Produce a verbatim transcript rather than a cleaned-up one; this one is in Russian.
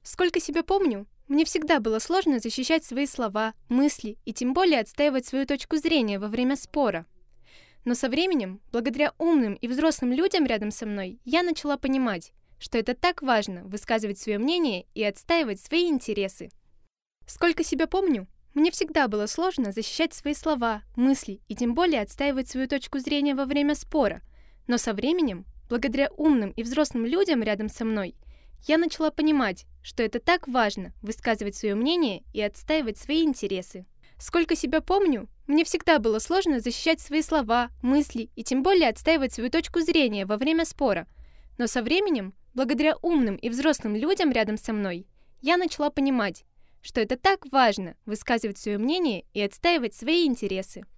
Сколько себя помню, мне всегда было сложно защищать свои слова, мысли и тем более отстаивать свою точку зрения во время спора. Но со временем, благодаря умным и взрослым людям рядом со мной, я начала понимать, что это так важно высказывать свое мнение и отстаивать свои интересы. Сколько себя помню, мне всегда было сложно защищать свои слова, мысли и тем более отстаивать свою точку зрения во время спора. Но со временем, благодаря умным и взрослым людям рядом со мной, я начала понимать, что это так важно высказывать свое мнение и отстаивать свои интересы. Сколько себя помню, мне всегда было сложно защищать свои слова, мысли и тем более отстаивать свою точку зрения во время спора. Но со временем, благодаря умным и взрослым людям рядом со мной, я начала понимать, что это так важно высказывать свое мнение и отстаивать свои интересы.